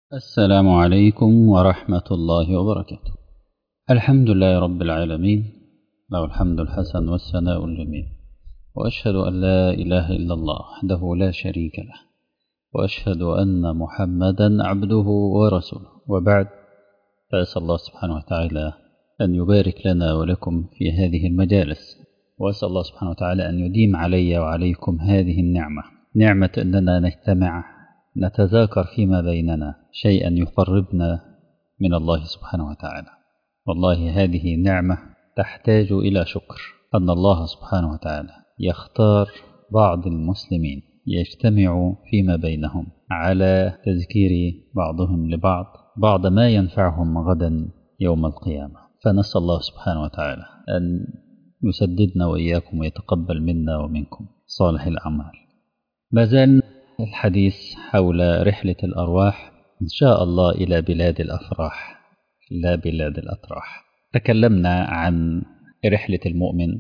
السلام عليكم ورحمة الله وبركاته. الحمد لله رب العالمين، له الحمد الحسن والثناء الجميل، وأشهد أن لا إله إلا الله وحده لا شريك له، وأشهد أن محمدا عبده ورسوله، وبعد، فأسأل الله سبحانه وتعالى أن يبارك لنا ولكم في هذه المجالس، وأسأل الله سبحانه وتعالى أن يديم علي وعليكم هذه النعمة، نعمة أننا نجتمع نتذاكر فيما بيننا شيئا يقربنا من الله سبحانه وتعالى. والله هذه نعمة تحتاج إلى شكر، أن الله سبحانه وتعالى يختار بعض المسلمين يجتمع فيما بينهم على تذكير بعضهم لبعض بعض ما ينفعهم غدا يوم القيامة. فنسأل الله سبحانه وتعالى أن يسددنا وإياكم ويتقبل منا ومنكم صالح الأعمال. ما زال الحديث حول رحلة الأرواح إن شاء الله إلى بلاد الأفراح لا بلاد الأتراح. تكلمنا عن رحلة المؤمن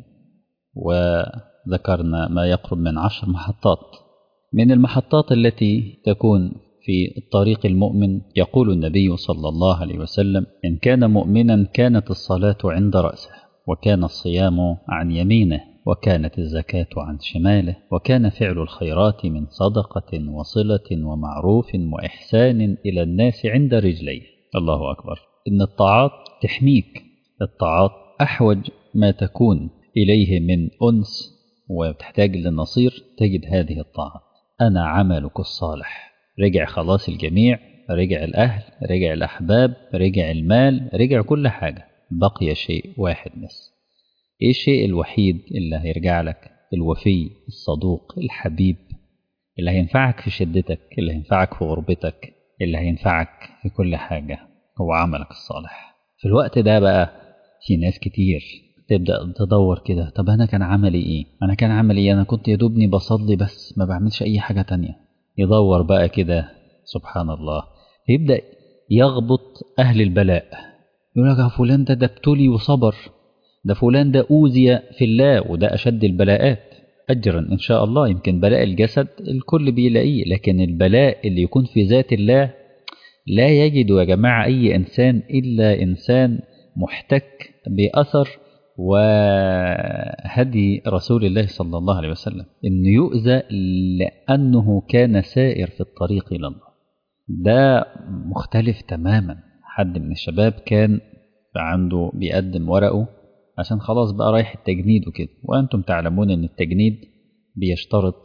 وذكرنا ما يقرب من 10 محطات. من المحطات التي تكون في الطريق المؤمن يقول النبي صلى الله عليه وسلم: إن كان مؤمنا كانت الصلاة عند رأسه، وكان الصيام عن يمينه، وكانت الزكاة عن شماله، وكان فعل الخيرات من صدقة وصلة ومعروف وإحسان إلى الناس عند رجليه. الله أكبر. إن الطاعات تحميك، الطاعات أحوج ما تكون إليه من أنس وتحتاج للنصير. تجد هذه الطاعات: أنا عملك الصالح. رجع خلاص الجميع، رجع الأهل، رجع الأحباب، رجع المال، رجع كل حاجة، بقي شيء واحد بس. إيه الشيء الوحيد اللي هيرجع لك؟ الوفي، الصدوق، الحبيب، اللي هينفعك في شدتك، اللي هينفعك في غربتك، اللي هينفعك في كل حاجة، هو عملك الصالح. في الوقت ده بقى في ناس كتير تبدأ تدور كده: طب أنا كان عملي إيه؟ أنا كنت يدوبني بصلي بس، ما بعملش أي حاجة تانية. يدور بقى كده، سبحان الله، يبدأ يغبط أهل البلاء. يقول لك: فلان ده ابتلي وصبر، ده فلان ده أوذي في الله، وده أشد البلاءات أجرا إن شاء الله. يمكن بلاء الجسد الكل بيلاقيه، لكن البلاء اللي يكون في ذات الله لا يجد يا جماعة أي إنسان إلا إنسان محتك بأثر وهدي رسول الله صلى الله عليه وسلم، إنه يؤذى لأنه كان سائر في الطريق إلى الله. ده مختلف تماما. حد من الشباب كان عنده بيقدم ورقه عشان خلاص بقى رايح التجنيد وكده، وأنتم تعلمون أن التجنيد بيشترط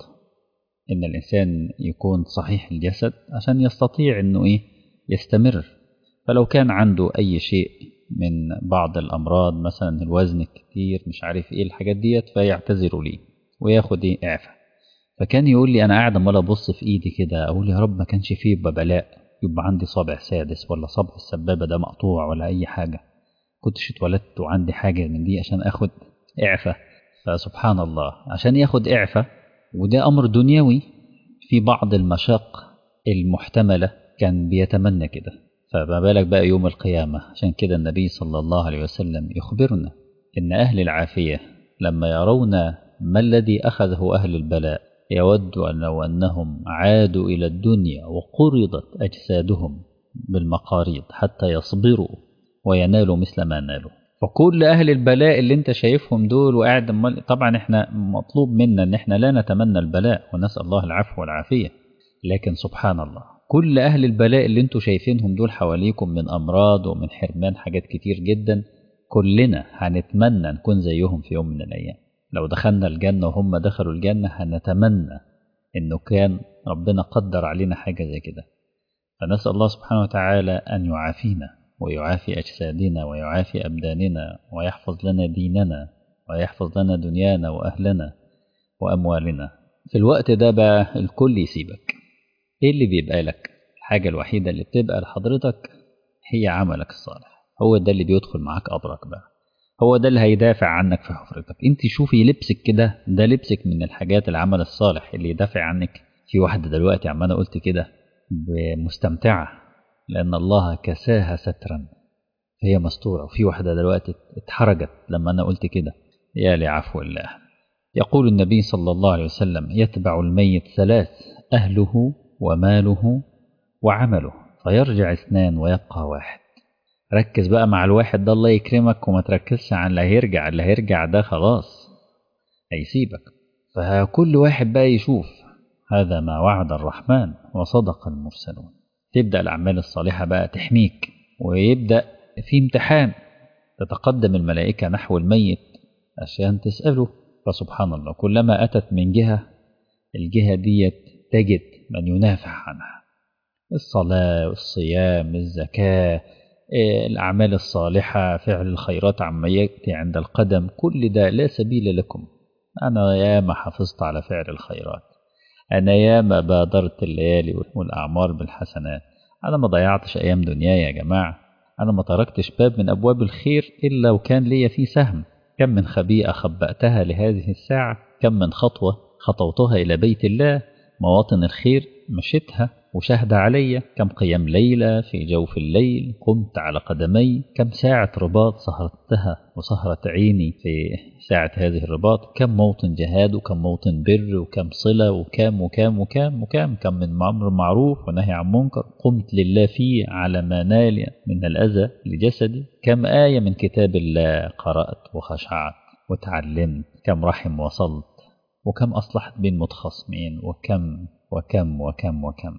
أن الإنسان يكون صحيح الجسد عشان يستطيع أنه يستمر. فلو كان عنده أي شيء من بعض الأمراض، مثلا الوزن كتير، مش عارف إيه الحاجات ديت، فيعتذروا لي وياخد إعفاء. فكان يقول لي: أنا قاعد عمال أبص في إيدي كده، أقول يا رب ما كانش فيه يبقى بلاء، يبقى عندي صابع سادس ولا صابع السبابة ده مقطوع ولا أي حاجة، كنتش اتولدت وعندي حاجة من دي عشان أخد إعفاء. فسبحان الله، عشان ياخد إعفاء، وده أمر دنيوي في بعض المشاق المحتملة، كان بيتمنى كده، فما بالك بقى يوم القيامة. عشان كده النبي صلى الله عليه وسلم يخبرنا إن أهل العافية لما يرون ما الذي أخذه أهل البلاء يود أن لو أنهم عادوا إلى الدنيا وقرضت أجسادهم بالمقاريض حتى يصبروا وينالوا مثل ما نالوا. فكل أهل البلاء اللي انت شايفهم دول وقاعد، طبعا احنا مطلوب منا ان احنا لا نتمنى البلاء ونسأل الله العفو والعافية، لكن سبحان الله كل أهل البلاء اللي انتوا شايفينهم دول حواليكم من أمراض ومن حرمان حاجات كتير جدا، كلنا هنتمنى نكون زيهم في يوم من الأيام. لو دخلنا الجنة وهم دخلوا الجنة هنتمنى انه كان ربنا قدر علينا حاجة زي كده. فنسأل الله سبحانه وتعالى أن يعافينا ويعافي أجسادنا ويعافي أبداننا ويحفظ لنا ديننا ويحفظ لنا دنيانا وأهلنا وأموالنا. في الوقت ده بقى الكل يسيبك. إيه اللي بيبقى لك؟ الحاجة الوحيدة اللي بتبقى لحضرتك هي عملك الصالح. هو ده اللي بيدخل معاك قبرك بقى، هو ده اللي هيدافع عنك في حفرتك. انت شوفي لبسك كده، ده لبسك من الحاجات العمل الصالح اللي يدافع عنك. في واحدة دلوقتي عمالة قلت كده مستمتعة لأن الله كساها سترا هي مستورة، وفي واحدة دلوقتي اتحرجت لما أنا قلت كده. يا لعفو الله. يقول النبي صلى الله عليه وسلم: يتبع الميت 3: أهله وماله وعمله، فيرجع 2 ويبقى 1. ركز بقى مع الواحد ده الله يكرمك، وما تركزش على اللي هيرجع. اللي هيرجع ده خلاص هيسيبك. فكل واحد بقى يشوف هذا ما وعد الرحمن وصدق المرسلون. تبدأ الأعمال الصالحة بقى تحميك، ويبدأ في امتحان. تتقدم الملائكة نحو الميت عشان تسأله. فسبحان الله كلما أتت من جهة، الجهة ديت تجد من ينافع عنها. الصلاة، الصيام، الزكاة، الأعمال الصالحة، فعل الخيرات عما يأتي عند القدم، كل ده لا سبيل لكم. أنا ياما حافظت على فعل الخيرات، أنا ياما بادرت الليالي والأعمار بالحسنات، أنا ما ضيعتش أيام دنياي يا جماعة، أنا ما تركتش باب من أبواب الخير إلا وكان لي فيه سهم. كم من خبيئة خبأتها لهذه الساعة، كم من خطوة خطوتها إلى بيت الله، مواطن الخير مشيتها وشهد علي. كم قيام ليلة في جوف الليل قمت على قدمي، كم ساعة رباط سهرتها وسهرت عيني في ساعة هذه الرباط، كم موطن جهاد وكم موطن بر وكم صلة وكم وكم وكم وكم، كم من أمر معروف ونهي عن منكر قمت لله فيه على ما نال من الأذى لجسدي. كم آية من كتاب الله قرأت وخشعت وتعلمت، كم رحم وصلت، وكم أصلحت بين متخاصمين، وكم وكم وكم وكم.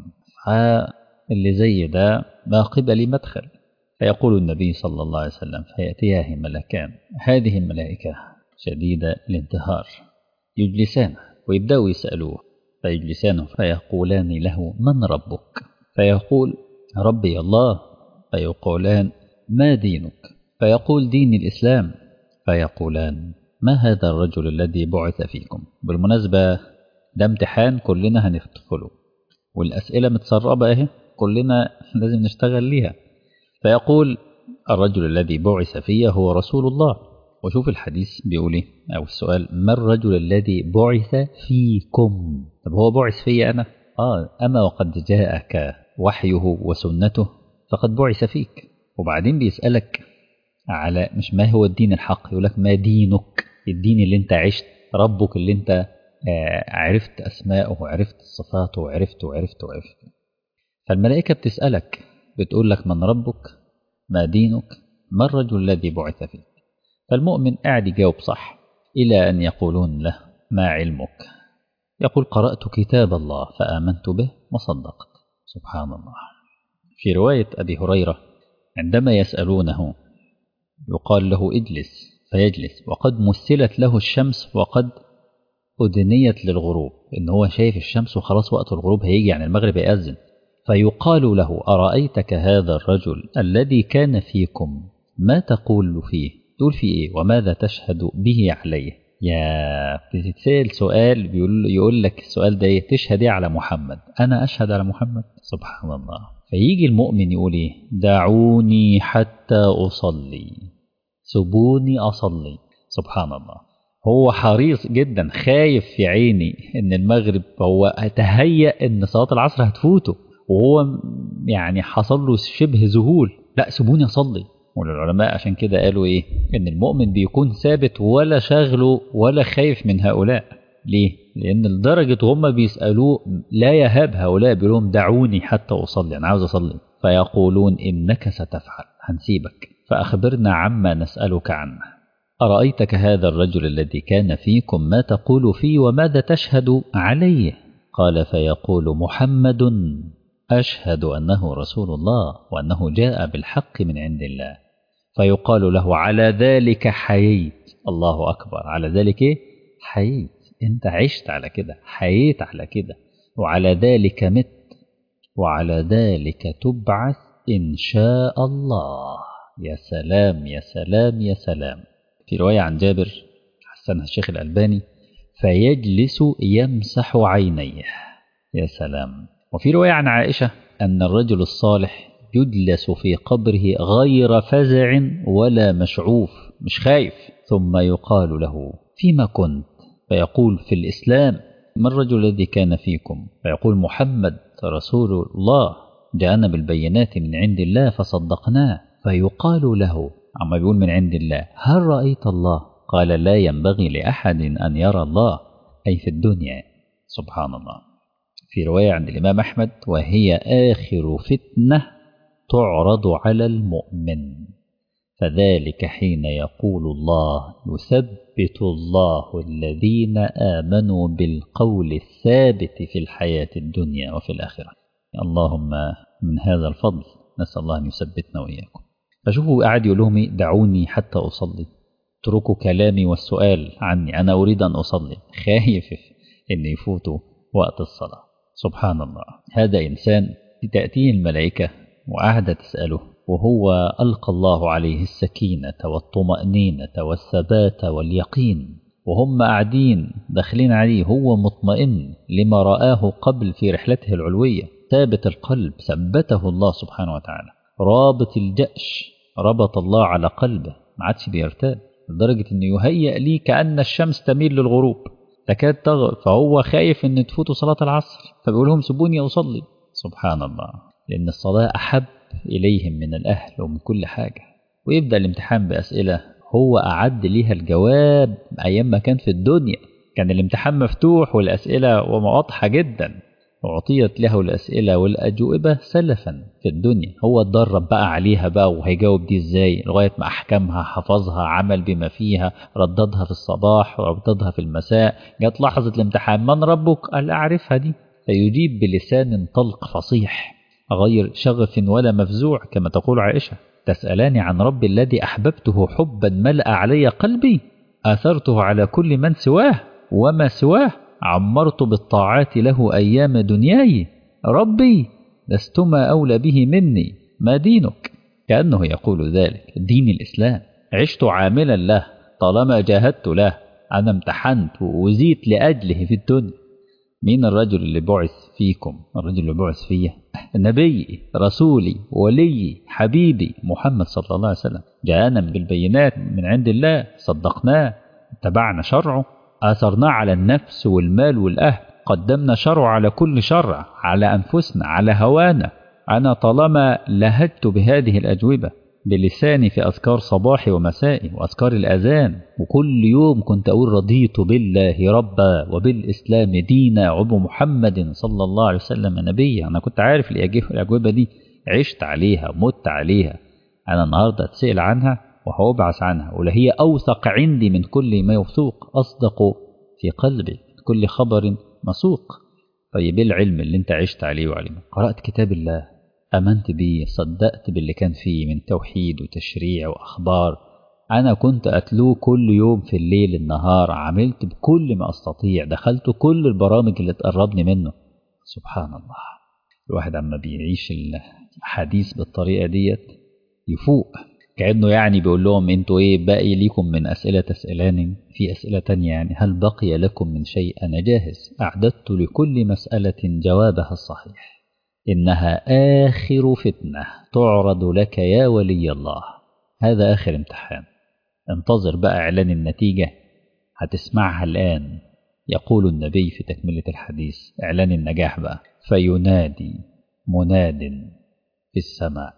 اللي زي ده ما قبل مدخل. فيقول النبي صلى الله عليه وسلم فيأتياه ملكان، هذه الملائكة شديدة الانتهار، يجلسانه ويبدأوا يسألوه. فيجلسانه فيقولان له من ربك؟ فيقول ربي الله. فيقولان ما دينك؟ فيقول دين الإسلام. فيقولان ما هذا الرجل الذي بعث فيكم؟ بالمناسبة ده امتحان كلنا هندخله، والأسئلة متسربة اهي، كلنا لازم نشتغل ليها. فيقول الرجل الذي بعث فيه هو رسول الله. وشوف الحديث بيقول ايه، أو السؤال ما الرجل الذي بعث فيكم؟ طب هو بعث فيه أنا؟ أما وقد جاءك وحيه وسنته فقد بعث فيك. وبعدين بيسألك على مش ما هو الدين الحق، يقولك ما دينك؟ الدين اللي انت عشت، ربك اللي انت عرفت أسماءه وعرفت صفاته وعرفت. فالملائكة بتسألك، بتقول لك من ربك، ما دينك، ما الرجل الذي بعث فيك. فالمؤمن قاعد يجاوب صح إلى أن يقولون له ما علمك؟ يقول قرأت كتاب الله فآمنت به وصدقت. سبحان الله. في رواية أبي هريرة عندما يسألونه يقال له اجلس فيجلس، وقد مثلت له الشمس وقد أدنيت للغروب، إن هو شايف الشمس وخلاص وقت الغروب هيجي، يعني المغرب يأذن. فيقال له أرأيتك هذا الرجل الذي كان فيكم ما تقول فيه؟ تقول فيه إيه وماذا تشهد به عليه؟ يا بتتسأل سؤال يقول لك السؤال ده تشهد إيه على محمد؟ أنا أشهد على محمد. سبحان الله. فيجي المؤمن يقول إيه؟ دعوني حتى أصلي، سبوني أصلي. سبحان الله. هو حريص جدا، خايف في عيني ان المغرب، هو تهيأ ان صلاة العصر هتفوته، وهو يعني حصل له شبه ذهول. لا سيبوني اصلي. والعلماء عشان كده قالوا ايه، ان المؤمن بيكون ثابت ولا شاغله ولا خايف من هؤلاء. ليه؟ لان لدرجة هم بيسألوه لا يهاب هؤلاء، بيقولون دعوني حتى اصلي، انا عاوز اصلي. فيقولون انك ستفعل، هنسيبك، فاخبرنا عما نسألك عنه. أرأيتك هذا الرجل الذي كان فيكم ما تقول فيه وماذا تشهد عليه؟ قال فيقول محمد أشهد أنه رسول الله وأنه جاء بالحق من عند الله. فيقال له على ذلك حييت. الله أكبر. على ذلك إيه؟ حييت. أنت عشت على كده، حييت على كده، وعلى ذلك مت، وعلى ذلك تبعث إن شاء الله. يا سلام يا سلام يا سلام. في رواية عن جابر حسنها الشيخ الألباني فيجلس يمسح عينيه. يا سلام. وفي رواية عن عائشة أن الرجل الصالح يجلس في قبره غير فزع ولا مشعوف، مش خايف. ثم يقال له فيما كنت؟ فيقول في الإسلام. ما الرجل الذي كان فيكم؟ فيقول محمد رسول الله جاءنا بالبينات من عند الله فصدقناه. فيقال له عما بيقول من عند الله هل رأيت الله؟ قال لا ينبغي لأحد أن يرى الله، أي في الدنيا. سبحان الله. في رواية عند الإمام أحمد وهي آخر فتنة تعرض على المؤمن، فذلك حين يقول الله: يثبت الله الذين آمنوا بالقول الثابت في الحياة الدنيا وفي الآخرة. اللهم من هذا الفضل نسأل الله أن يثبتنا وإياكم. فشوفوا قاعد يقول لهم: دعوني حتى أصلي، اتركوا كلامي والسؤال عني، أنا أريد أن أصلي، خايف أن يفوتوا وقت الصلاة. سبحان الله، هذا إنسان تأتيه الملائكة وقاعدة تسأله، وهو ألقى الله عليه السكينة والطمأنينة والثبات واليقين، وهم قاعدين داخلين عليه، هو مطمئن لما رآه قبل في رحلته العلوية، ثابت القلب، ثبته الله سبحانه وتعالى، رابط الجأش، ربط الله على قلبه، ما عادش بيرتاب، لدرجة أنه يهيأ لي كأن الشمس تميل للغروب تكاد تغرب، فهو خايف أن تفوتوا صلاة العصر، فبيقول لهم: سيبوني أصلي. سبحان الله، لأن الصلاة أحب إليهم من الأهل ومن كل حاجة. ويبدأ الامتحان بأسئلة هو أعد ليها الجواب أيام ما كان في الدنيا، كان الامتحان مفتوح والأسئلة واضحة جدا، وعطيت له الأسئلة والأجوبة سلفا في الدنيا، هو اتدرب بقى عليها بقى، وهيجاوب دي ازاي لغاية ما أحكمها، حفظها، عمل بما فيها، رددها في الصباح ورددها في المساء. جت لحظة الامتحان: من ربك؟ قال: أعرفها دي. فيجيب بلسان طلق فصيح غير شغف ولا مفزوع، كما تقول عائشة: تسألاني عن ربي الذي أحببته حبا ملأ علي قلبي، آثرته على كل من سواه وما سواه، عمرت بالطاعات له أيام دنياي، ربي لستما أولى به مني، ما دينك؟ كأنه يقول ذلك: دين الإسلام، عشت عاملا له طالما جاهدت له، أنا امتحنت وأزيت لأجله في الدنيا. مين الرجل اللي بعث فيكم؟ الرجل اللي بعث فيه نبي، رسولي، ولي، حبيبي محمد صلى الله عليه وسلم، جاءنا بالبينات من عند الله، صدقناه، اتبعنا شرعه، آثرناه على النفس والمال والأهل، قدمنا شرعه على كل شرع، على أنفسنا، على هوانا. أنا طالما لهجت بهذه الأجوبة بلساني في أذكار صباحي ومسائي وأذكار الأذان، وكل يوم كنت أقول: رضيت بالله ربا وبالإسلام دينا وبمحمد صلى الله عليه وسلم نبيا. أنا كنت عارف الأجوبة دي، عشت عليها، مت عليها. أنا النهاردة أتسأل عنها وهبعث عنها، ولا هي أوثق عندي من كل ما يوثوق، أصدق في قلبي كل خبر مسوق. طيب العلم اللي انت عشت عليه وعلمه، قرأت كتاب الله، أمنت بيه، صدقت باللي كان فيه من توحيد وتشريع وأخبار، أنا كنت أتلوه كل يوم في الليل النهار، عملت بكل ما أستطيع، دخلت كل البرامج اللي تقربني منه. سبحان الله، الواحد عما بيعيش الحديث بالطريقة ديت يفوق، كأنه يعني بيقول لهم: انتوا ايه باقي ليكم من أسئلة تسألاني؟ في أسئلة تانية يعني: هل بقي لكم من شيء؟ أنا جاهز، أعددت لكل مسألة جوابها الصحيح، إنها آخر فتنة تعرض لك يا ولي الله، هذا آخر امتحان، انتظر بقى إعلان النتيجة، هتسمعها الآن. يقول النبي في تكملة الحديث إعلان النجاح بقى: فينادي مناد في السماء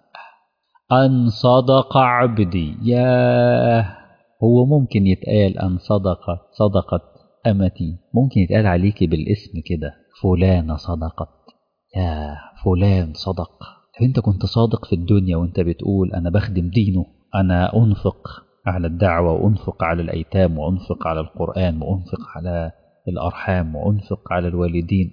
أن صدق عبدي. ياه، هو ممكن يتقال أن صدقت أمتي؟ ممكن يتقال عليك بالاسم كده: فلانة صدقت، يا فلان صدق. انت كنت صادق في الدنيا وانت بتقول: أنا بخدم دينه، أنا أنفق على الدعوة، وأنفق على الأيتام، وأنفق على القرآن، وأنفق على الأرحام، وأنفق على الوالدين.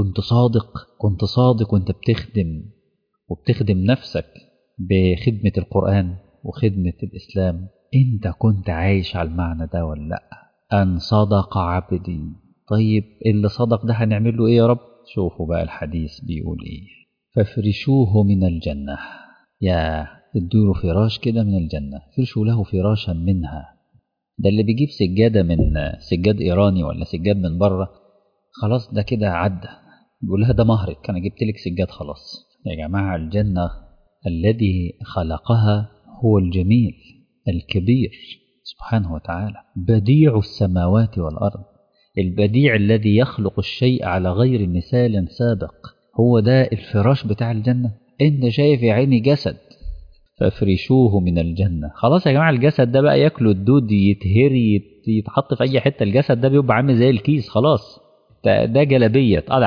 كنت صادق وانت بتخدم، وبتخدم نفسك بخدمة القرآن وخدمة الإسلام. انت كنت عايش على المعنى ده ولا لأ؟ أن صدق عبدي. طيب اللي صدق ده هنعمل له ايه يا رب؟ شوفوا بقى الحديث بيقول ايه: فافرشوه من الجنة. يا ادوا فراش كده من الجنة، فرشوا له فراشا منها. ده اللي بيجيب سجادة من سجاد إيراني ولا سجاد من بره، خلاص ده كده عدى، بيقول لها: ده مهرك، أنا جبت لك سجاد خلاص. يا جماعة، الجنة الذي خلقها هو الجميل الكبير سبحانه وتعالى، بديع السماوات والأرض، البديع الذي يخلق الشيء على غير مثال سابق، هو ده الفراش بتاع الجنة. انت شايف يا عيني جسد، فافرشوه من الجنة. خلاص يا جماعة، الجسد ده بقى ياكله الدود، يتهري، يتحط في اي حتة، الجسد ده بيبقى عامل زي الكيس، خلاص ده جلبية اتقلعت،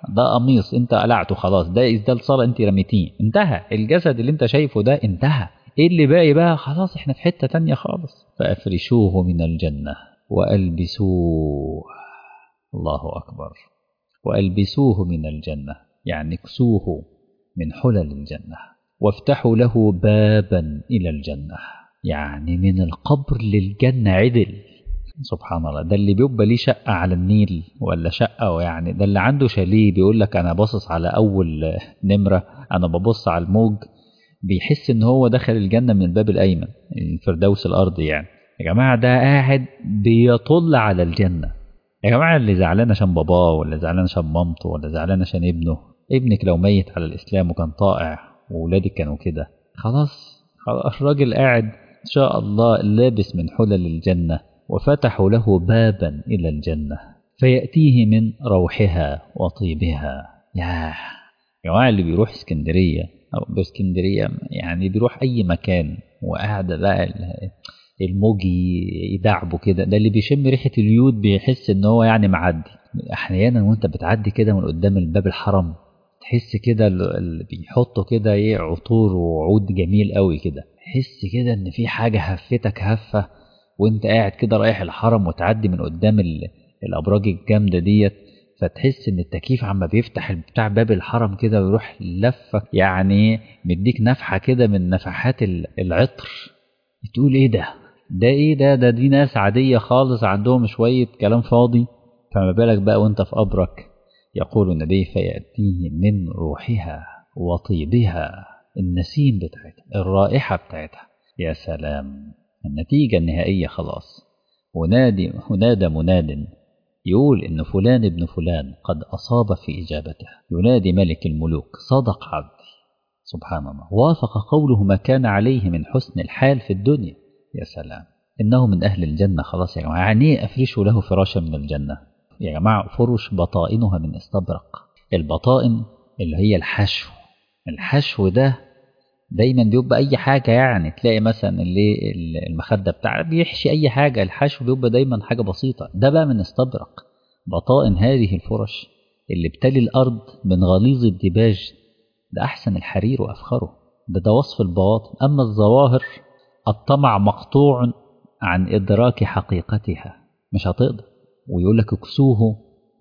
ده قميص انت قلعته خلاص، ده إسدال صلاة انت رميتيه، انتهى. الجسد اللي انت شايفه ده انتهى، ايه اللي باقي بقى؟ خلاص احنا في حتة تانية خالص. فأفرشوه من الجنة وألبسوه، الله أكبر، وألبسوه من الجنة، يعني اكسوه من حلل الجنة، وافتحوا له بابا إلى الجنة، يعني من القبر للجنة عدل. سبحان الله. ده اللي بيبقى ليه شقة على النيل ولا شقة، يعني ده اللي عنده شاليه بيقول لك أنا باصص على أول نمرة، أنا ببص على الموج، بيحس إن هو دخل الجنة من الباب الأيمن، الفردوس الأرضي يعني. يا جماعة ده قاعد بيطل على الجنة. يا جماعة اللي زعلان عشان باباه، ولا زعلان عشان مامته، ولا زعلان عشان ابنه، ابنك لو ميت على الإسلام وكان طائع وولادك كانوا كده، خلاص خلاص الراجل قاعد إن شاء الله لابس من حلل الجنة، وفتحوا له بابا إلى الجنة فيأتيه من روحها وطيبها. يا جماعة اللي بيروح اسكندرية أو باسكندرية يعني بيروح أي مكان وقاعد بقى الموج يدعبه كده، ده اللي بيشم ريحة اليود بيحس ان هو يعني معدي. احيانا وانت بتعدي كده من قدام الباب الحرم تحس كده اللي بيحطوا كده ايه عطور وعود جميل قوي كده، تحس كده ان في حاجة هفتك هفة وانت قاعد كده رايح الحرم وتعدي من قدام الابراج الجامدة ديت، فتحس ان التكييف عما بيفتح بتاع باب الحرم كده ويروح لفك، يعني مديك نفحة كده من نفحات العطر، تقول ايه ده؟ ده ايه ده دي ناس عادية خالص عندهم شوية كلام فاضي، فما بالك بقى وانت في قبرك. يقول النبي فيأتيه من روحها وطيبها، النسيم بتاعتها، الرائحة بتاعتها، يا سلام. النتيجة النهائية خلاص، ونادى مناد يقول إن فلان ابن فلان قد أصاب في إجابته، ينادي ملك الملوك صدق عبدي. سبحان الله، وافق قوله ما كان عليه من حسن الحال في الدنيا. يا سلام، إنه من أهل الجنة خلاص. يا جماعة يعني إيه أفرشوا له فراشا من الجنة؟ يا جماعة فرش بطائنها من استبرق. البطائن اللي هي الحشو، الحشو ده دايما بيبقى أي حاجة، يعني تلاقي مثلا اللي المخدة بتاع بيحشي أي حاجة، الحشو بيبقى دايما حاجة بسيطة، ده بقى من استبرق. بطائن هذه الفرش اللي بتلي الأرض من غليظ الديباج، ده أحسن الحرير وأفخره، ده وصف البواطن. أما الظواهر الطمع مقطوع عن إدراك حقيقتها، مش هتقدر. ويقول لك اكسوه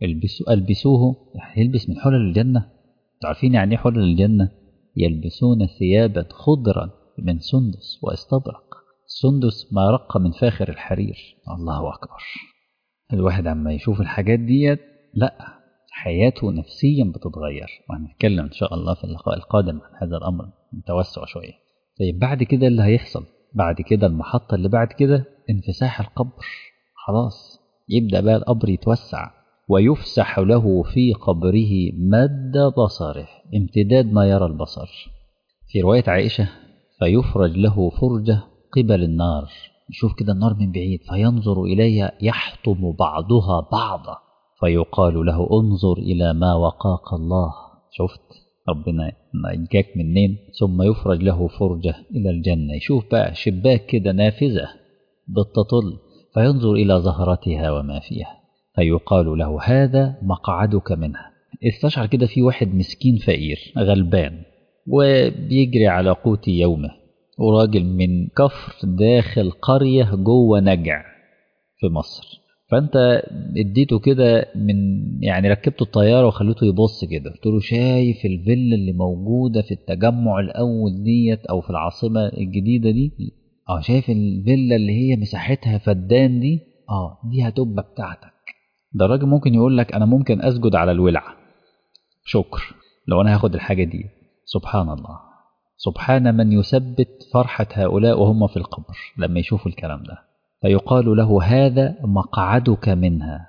ألبسوه، يلبس من حلل الجنة. تعرفين يعني ايه حلل الجنة؟ يلبسون ثيابا خضرا من سندس واستبرق، السندس ما رق من فاخر الحرير. الله أكبر. الواحد عما يشوف الحاجات ديت لا حياته نفسيا بتتغير، وهنتكلم إن شاء الله في اللقاء القادم عن هذا الأمر متوسع شوية. طيب بعد كده اللي هيحصل بعد كده، المحطة اللي بعد كده انفساح القبر، خلاص يبدأ بقى القبر يتوسع، ويفسح له في قبره مد بصره، امتداد ما يرى البصر. في رواية عائشة فيفرج له فرجة قبل النار، يشوف كده النار من بعيد فينظر إليها يحطم بعضها بعضا، فيقال له انظر إلى ما وقاك الله، شفت ربنا نجاك منين. ثم يفرج له فرجة إلى الجنة، يشوف بقى شباك كده نافذة بالتطل، فينظر إلى زهرتها وما فيها، فيقال له هذا مقعدك منها. استشعر كده في واحد مسكين فقير غلبان وبيجري على قوت يومه، وراجل من كفر داخل قرية جوه نجع في مصر، فانت اديته كده من يعني ركبته الطيارة وخليته يبص كده، قلت له شايف الفيلا اللي موجودة في التجمع الأول ديت أو في العاصمة الجديدة دي؟ شايف الفيلا اللي هي مساحتها فدان دي؟ دي هتبقى بتاعتك. ده الراجل ممكن يقول لك أنا ممكن أسجد على الولعة شكر لو أنا هاخد الحاجة دي. سبحان الله، سبحان من يثبت فرحة هؤلاء وهم في القبر لما يشوفوا الكلام ده. فيقال له هذا مقعدك منها،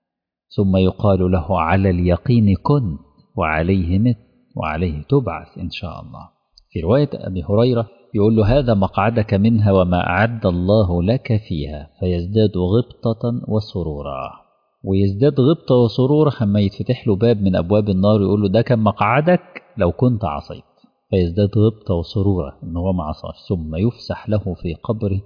ثم يقال له على اليقين كن وعليه مت وعليه تبعث إن شاء الله. في رواية أبي هريرة يقول له هذا مقعدك منها وما أعد الله لك فيها، فيزداد غبطة وسرورا. ويزداد غبطة وسرورا لما يتفتح له باب من أبواب النار يقول له ده كان مقعدك لو كنت عصيت، فيزداد غبطة وسرورا إن هو ما عصاش. ثم يفسح له في قبره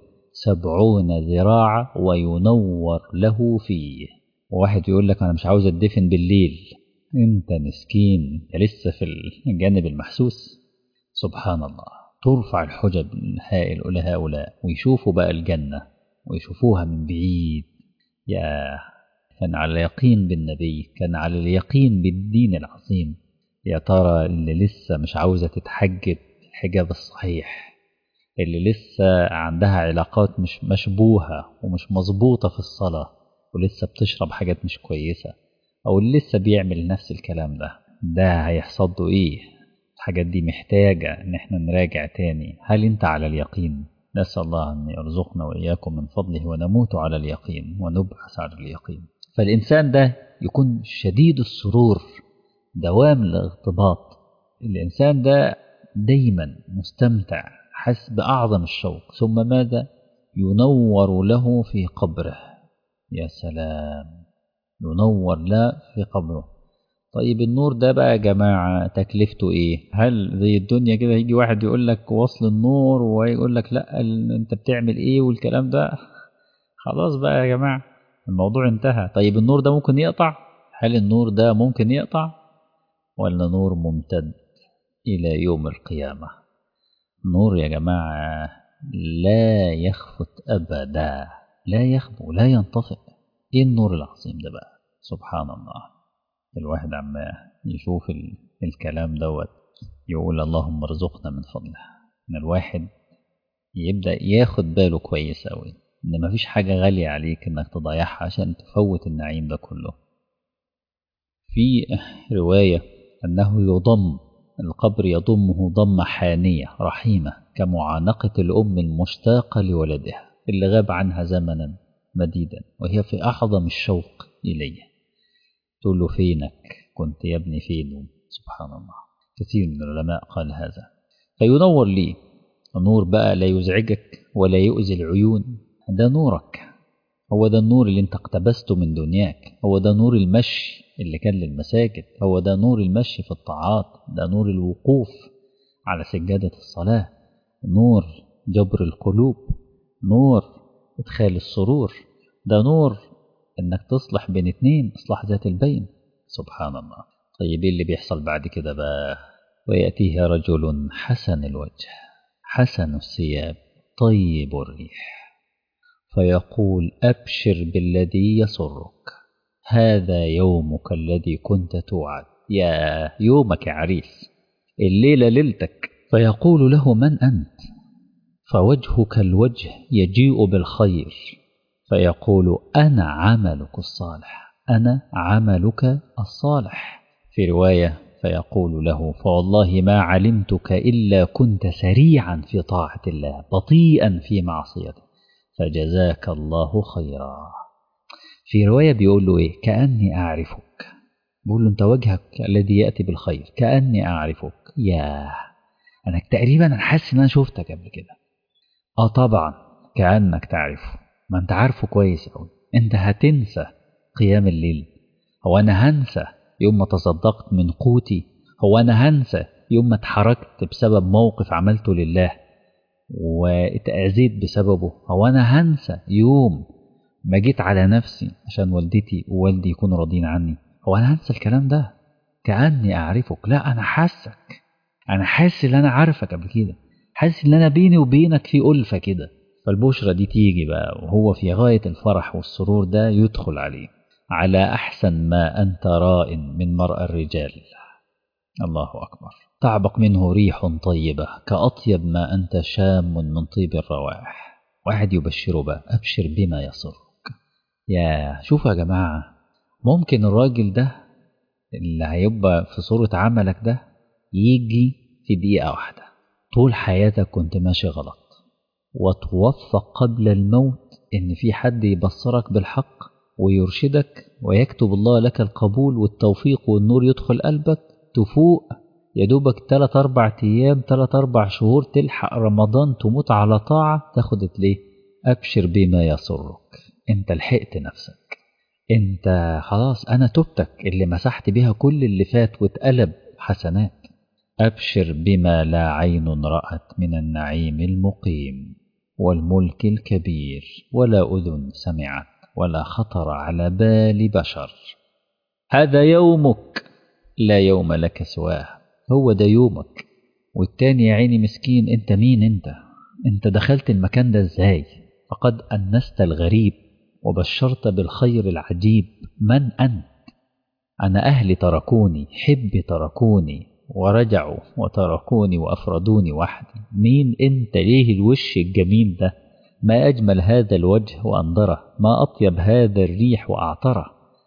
70 ذراعا وينور له فيه. وواحد يقول لك أنا مش عاوز أدفن بالليل، انت مسكين، انت لسه في الجانب المحسوس. سبحان الله، ترفع الحجب لهؤلاء ويشوفوا بقى الجنة ويشوفوها من بعيد. يا كان على يقين بالنبي، كان على اليقين بالدين العظيم. يا ترى اللي لسه مش عاوزة تتحجب الحجاب الصحيح، اللي لسه عندها علاقات مش مشبوهة ومش مظبوطة في الصلاة، ولسه بتشرب حاجات مش كويسة، أو اللي لسه بيعمل نفس الكلام ده هيحصل له إيه؟ الحاجات دي محتاجة إن احنا نراجع تاني. هل أنت على اليقين؟ نسأل الله أن يرزقنا وإياكم من فضله ونموت على اليقين ونبعث على اليقين. فالإنسان ده يكون شديد السرور، دوام الاغتباط. الإنسان ده دايما مستمتع، حس بأعظم الشوق. ثم ماذا؟ ينور له في قبره. يا سلام، ينور له في قبره. طيب النور ده بقى يا جماعة تكلفته ايه؟ هل زي الدنيا كده يجي واحد يقول لك وصل النور ويقول لك لا انت بتعمل ايه والكلام ده؟ خلاص بقى يا جماعة الموضوع انتهى. طيب النور ده ممكن يقطع؟ هل النور ده ممكن يقطع؟ ولا نور ممتد إلى يوم القيامة؟ نور يا جماعة لا يخفت أبدا، لا يخبو، لا ينطفئ. ايه النور العظيم ده بقى؟ سبحان الله. الواحد عم يشوف الكلام دوت يقول اللهم ارزقنا من فضله. ان الواحد يبدأ ياخد باله كويس أوي ان مفيش حاجة غالية عليك انك تضيعها عشان تفوت النعيم ده كله. في رواية أنه يضم القبر، يضمه ضمة حانية رحيمة كمعانقة الأم المشتاقة لولدها اللي غاب عنها زمنا مديدا وهي في أعظم الشوق إليه. تقول له فينك كنت يا ابني فين؟ سبحان الله. كثير من العلماء قال هذا. فينور لي النور بقى لا يزعجك ولا يؤذي العيون. ده نورك، هو ده النور اللي انت اقتبسته من دنياك. هو ده نور المشي اللي كان للمساجد، هو ده نور المشي في الطاعات، ده نور الوقوف على سجادة الصلاة، نور جبر القلوب، نور إدخال السرور، ده نور إنك تصلح بين اتنين، إصلاح ذات البين. سبحان الله. طيب إيه اللي بيحصل بعد كده بقى؟ ويأتيه رجل حسن الوجه حسن الثياب طيب الريح فيقول أبشر بالذي يسرك، هذا يومك الذي كنت توعد. يا يومك يا عريس، الليلة ليلتك. فيقول له من أنت؟ فوجهك الوجه يجيء بالخير. فيقول أنا عملك الصالح، أنا عملك الصالح. في رواية فيقول له فوالله ما علمتك إلا كنت سريعا في طاعة الله بطيئا في معصيته فجزاك الله خيرا. في رواية بيقول له إيه؟ كأني أعرفك. بيقول له أنت وجهك الذي يأتي بالخير كأني أعرفك. يا أنا تقريبا أنا حاسس إن أنا شفتك قبل كده. طبعا كأنك تعرفه، ما أنت عارفه كويس أوي. أنت هتنسى قيام الليل؟ هو أنا هنسى يوم ما تصدقت من قوتي؟ هو أنا هنسى يوم ما اتحركت بسبب موقف عملته لله واتأذيت بسببه؟ هو أنا هنسى يوم ما جيت على نفسي عشان والدتي ووالدي يكونوا راضين عني؟ هو أنا هنسى الكلام ده؟ كأني أعرفك. لا أنا حاسك، أنا حاسس إن أنا عارفك قبل كده، حاسس إن أنا بيني وبينك في ألفة كده. فالبشرة دي تيجي بقى وهو في غاية الفرح والسرور، ده يدخل عليه على أحسن ما أنت راء من مرأى الرجال. الله أكبر. تعبق منه ريح طيبة كأطيب ما أنت شام من طيب الروائح. واحد يبشره بقى أبشر بما يسرك. يا شوفوا يا جماعة، ممكن الراجل ده اللي هيبقى في صورة عملك ده يجي في دقيقة واحدة طول حياتك كنت ماشي غلط، وتوفق قبل الموت إن في حد يبصرك بالحق ويرشدك ويكتب الله لك القبول والتوفيق والنور يدخل قلبك، تفوق يدوبك 3-4 أيام 3-4 شهور تلحق رمضان تموت على طاعة تاخدت ليه؟ أبشر بما يسرك. انت لحقت نفسك، انت خلاص أنا توبتك اللي مسحت بيها كل اللي فات واتقلب حسنات. أبشر بما لا عين رأت من النعيم المقيم والملك الكبير ولا أذن سمعت ولا خطر على بال بشر. هذا يومك، لا يوم لك سواه، هو ده يومك. والتاني يا عيني مسكين، انت مين؟ انت دخلت المكان ده ازاي؟ فقد أنست الغريب وبشرت بالخير العجيب. من أنت؟ أنا أهلي تركوني، حبي تركوني ورجعوا وتركوني وأفردوني وحدي. مين أنت؟ ليه الوش الجميل ده؟ ما أجمل هذا الوجه وأنظره، ما أطيب هذا الريح وأعطره.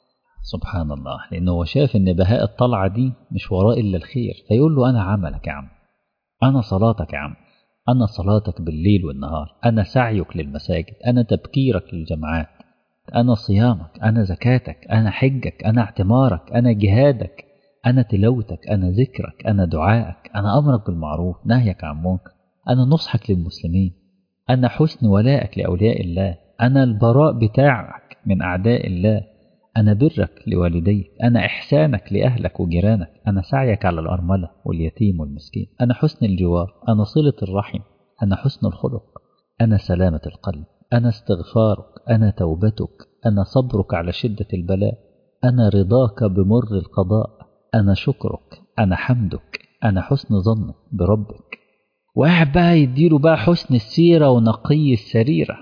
سبحان الله، لأنه هو شاف أن بهاء الطلعة دي مش وراء إلا الخير، فيقول له أنا عملك يا عم، أنا صلاتك يا عم، أنا صلاتك بالليل والنهار، أنا سعيك للمساجد، أنا تبكيرك للجماعات، أنا صيامك، أنا زكاتك، أنا حجك، أنا اعتمارك، أنا جهادك، أنا تلاوتك، أنا ذكرك، أنا دعائك، أنا أمرك بالمعروف نهيك عن منكر، أنا نصحك للمسلمين، أنا حسن ولائك لأولياء الله، أنا البراء بتاعك من أعداء الله، أنا برك لوالديك، أنا إحسانك لأهلك وجيرانك، أنا سعيك على الأرملة واليتيم والمسكين، أنا حسن الجوار، أنا صلة الرحم، أنا حسن الخلق، أنا سلامة القلب، أنا استغفارك، أنا توبتك، أنا صبرك على شدة البلاء، أنا رضاك بمر القضاء، أنا شكرك، أنا حمدك، أنا حسن ظنك بربك. وقاعد بقى يديله بقى حسن السيرة ونقي السريرة.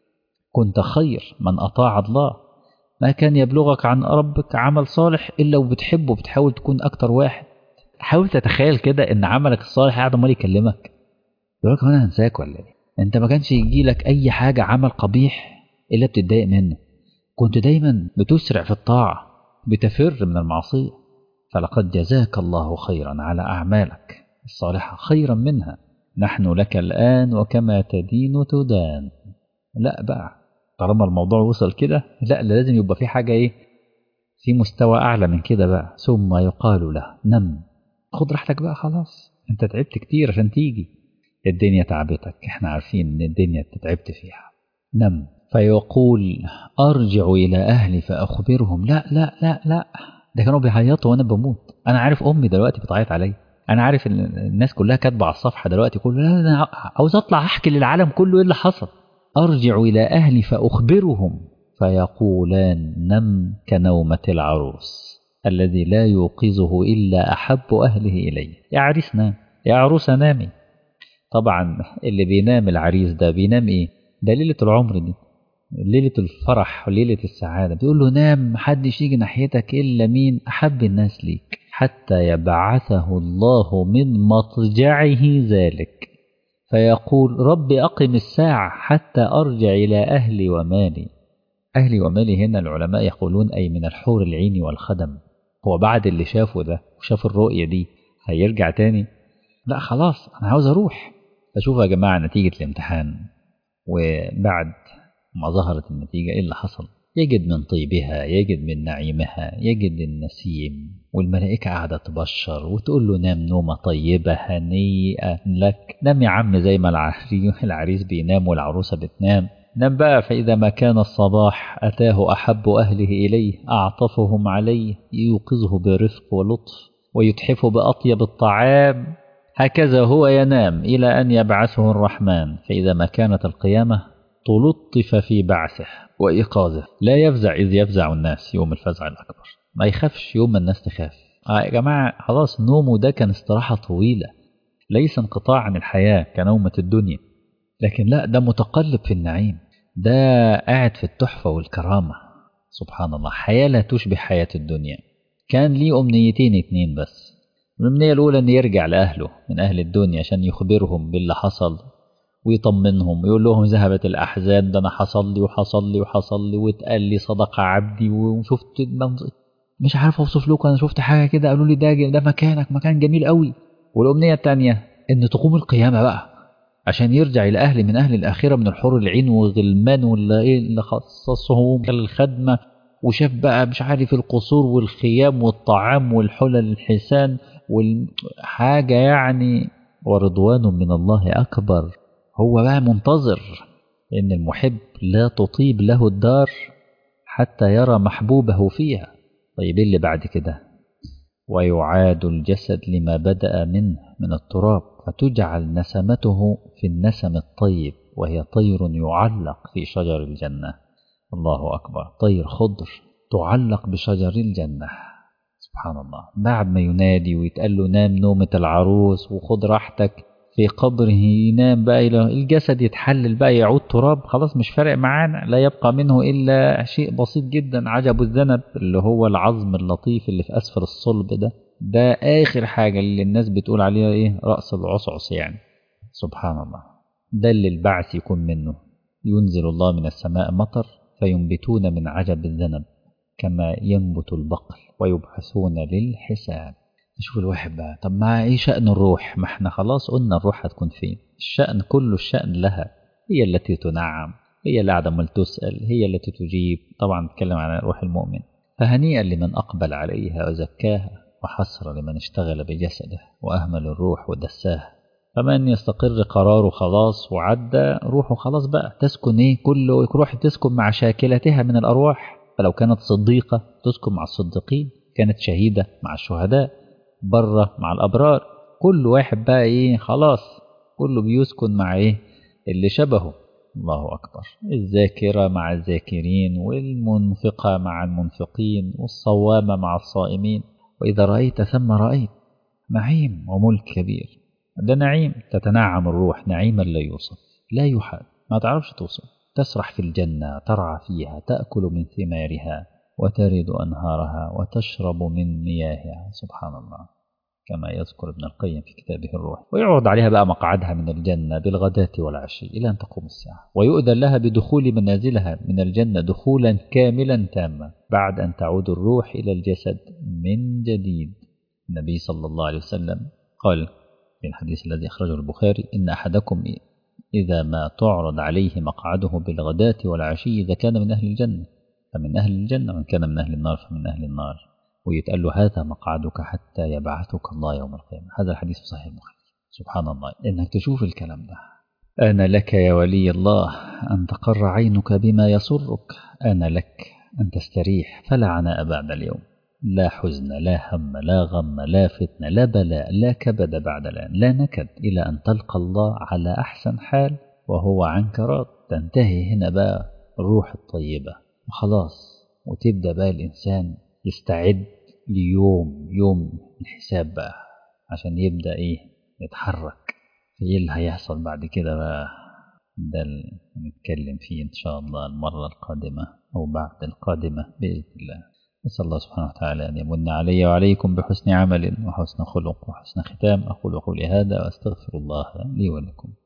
كنت خير من أطاع الله، ما كان يبلغك عن ربك عمل صالح إلا وبتحبه، بتحاول تكون أكتر واحد. حاول تتخيل كده إن عملك الصالح قاعد عمال يكلمك يقول لك أنا هنساك ولا إيه؟ أنت ما كانش يجي لك أي حاجة عمل قبيح إلا بتتضايق منه، كنت دايما بتسرع في الطاعة، بتفر من المعصية. فلقد جزاك الله خيرا على أعمالك الصالحة خيرا منها، نحن لك الآن وكما تدين تدان. لا بقى، طالما الموضوع وصل كده، لا لازم يبقى في حاجة إيه، في مستوى أعلى من كده بقى. ثم يقال له نم، خد راحتك بقى، خلاص أنت تعبت كتير عشان تيجي، الدنيا تعبتك، احنا عارفين ان الدنيا تعبت فيها، نم. فيقول ارجع الى اهلي فاخبرهم. لا لا لا لا، ده كانوا بيعيطوا وانا بموت، انا عارف امي دلوقتي بتعيط عليا، انا عارف ان الناس كلها كاتبه على الصفحه دلوقتي كله، لا انا عاوز اطلع احكي للعالم كله ايه اللي حصل. ارجع الى اهلي فاخبرهم فيقولان نم كنومه العروس الذي لا يوقظه الا احب اهله اليه. يا عريس نام، يا عروسه نامي. طبعا اللي بينام العريس ده بينام ايه؟ ده ليلة العمر دي، ليلة الفرح وليلة السعادة، بيقول له نام، محدش يجي ناحيتك إلا مين؟ أحب الناس ليك، حتى يبعثه الله من مضجعه ذلك فيقول رب أقم الساعة حتى أرجع إلى أهلي ومالي. أهلي ومالي هنا العلماء يقولون أي من الحور العين والخدم. هو بعد اللي شافه ده وشاف الرؤية دي هيرجع تاني؟ لا خلاص أنا عاوز أروح. فشوفوا يا جماعة نتيجة الامتحان، وبعد ما ظهرت النتيجة إيه اللي حصل؟ يجد من طيبها، يجد من نعيمها، يجد النسيم، والملائكة قاعدة تبشر وتقول له نام نومة طيبة هنيئة لك. نام يا عم زي ما العريس بينام والعروسة بتنام، نام بقى. فإذا ما كان الصباح أتاه أحب أهله إليه أعطفهم عليه، يوقظه برفق ولطف ويتحفه بأطيب الطعام. هكذا هو ينام إلى أن يبعثه الرحمن، فإذا ما كانت القيامة تلطف في بعثه وإيقاظه، لا يفزع إذ يفزع الناس يوم الفزع الأكبر، ما يخافش يوم ما الناس تخاف. يا جماعة خلاص، نومه ده كان استراحة طويلة، ليس انقطاع عن الحياة كنومة الدنيا، لكن لا، ده متقلب في النعيم، ده قاعد في التحفة والكرامة. سبحان الله، حياة لا تشبه حياة الدنيا. كان ليه أمنيتين اتنين بس. الأمنية الأولى أن يرجع لأهله من أهل الدنيا عشان يخبرهم باللي حصل ويطمنهم ويقول لهم ذهبت الأحزان، ده أنا حصل لي وحصل لي وحصل لي واتقال لي صدق عبدي وشفت مش عارف أوصف لكم، أنا شفت حاجة كده قالوا لي ده مكانك، مكان جميل قوي. والأمنية التانية أن تقوم القيامة بقى عشان يرجع إلى أهل من أهل الآخرة من الحور العين وغلمان ولا إيه اللي خصصهم الخدمة، وشاف بقى مش عارف القصور والخيام والطعام والحلل الحسان والحاجة يعني، ورضوان من الله أكبر. هو بقى منتظر، لأن المحب لا تطيب له الدار حتى يرى محبوبه فيها. طيب اللي بعد كده؟ ويعاد الجسد لما بدأ منه من التراب، فتجعل نسمته في النسم الطيب، وهي طير يعلق في شجر الجنة. الله أكبر، طير خضر تعلق بشجر الجنة. سبحان الله. بعد ما ينادي ويتقال له نام نومة العروس وخد راحتك في قبره، ينام بقى إلى الجسد يتحلل بقى يعود تراب، خلاص مش فارق معانا، لا يبقى منه إلا شيء بسيط جدا، عجب الذنب اللي هو العظم اللطيف اللي في أسفل الصلب ده آخر حاجة اللي الناس بتقول عليها إيه، رأس العصعص يعني. سبحان الله. ده اللي البعث يكون منه. ينزل الله من السماء مطر فينبتون من عجب الذنب كما ينبت البقل ويبعثون للحساب. نشوف الواحد بقى، طب ما ايه شأن الروح؟ ما احنا خلاص قلنا الروح هتكون فين. الشأن كله الشأن لها، هي التي تنعم، هي اللي عدم تسأل، هي التي تجيب. طبعا نتكلم عن روح المؤمن. فهنيئا لمن أقبل عليها وزكاها، وحسرة لمن اشتغل بجسده وأهمل الروح ودساها. فمن يستقر قراره خلاص وعدى روحه خلاص بقى تسكن ايه، كله روح تسكن مع شاكلتها من الأرواح. فلو كانت صديقة تسكن مع الصديقين، كانت شهيدة مع الشهداء، بره مع الأبرار. كل واحد بقى ايه خلاص، كله بيسكن مع ايه اللي شبهه. الله أكبر. الذاكرة مع الذاكرين، والمنفقة مع المنفقين، والصوامة مع الصائمين. وإذا رأيت ثم رأيت نعيم وملك كبير. ده نعيم تتنعم الروح نعيما لا يوصف لا يحاد، ما تعرفش توصف. تسرح في الجنة، ترعى فيها، تأكل من ثمارها، وترد أنهارها، وتشرب من مياهها. سبحان الله. كما يذكر ابن القيم في كتابه الروح. ويعرض عليها بقى مقعدها من الجنة بالغداة والعشي إلى أن تقوم الساعة، ويؤذن لها بدخول منازلها من الجنة دخولا كاملا تاما بعد أن تعود الروح إلى الجسد من جديد. النبي صلى الله عليه وسلم قال في الحديث الذي أخرجه البخاري: إن أحدكم إذا ما تعرض عليه مقعده بالغداة والعشي إذا كان من أهل الجنة فمن أهل الجنة، ومن كان من أهل النار فمن أهل النار، ويتقال له هذا مقعدك حتى يبعثك الله يوم القيامة. هذا الحديث في صحيح البخاري. سبحان الله، إنك تشوف الكلام ده. أنا لك يا ولي الله أن تقر عينك بما يسرك، أنا لك أن تستريح فلا عناء بعد اليوم، لا حزن لا هم لا غم لا فتنة لا بلاء لا كبد بعد الآن، لا نكد، إلى أن تلقى الله على أحسن حال وهو عنك راض. تنتهي هنا بقى الروح الطيبة وخلاص، وتبدأ بقى الإنسان يستعد يوم الحساب بقى، عشان يبدأ إيه يتحرك. إيه اللي هيحصل بعد كده بقى، ده اللي نتكلم فيه إن شاء الله المرة القادمة أو بعد القادمة بإذن الله. نسأل الله سبحانه وتعالى أن يمن علي وعليكم بحسن عمل وحسن خلق وحسن ختام. أقول قولي هذا وأستغفر الله لي ولكم.